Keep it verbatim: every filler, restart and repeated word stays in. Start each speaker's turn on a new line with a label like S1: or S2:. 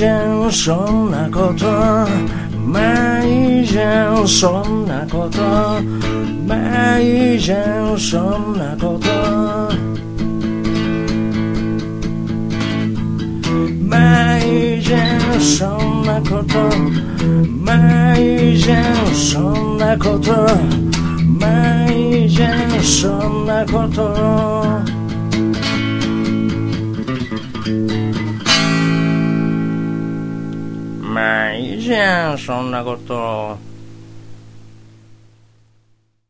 S1: じゃんそんなことまあいいじゃんそんなことまあいいじゃんそんなことまあいいじゃんそんなことまあいいじゃんそんなことまあいいじゃんそんなことまあいいじゃんそんなこと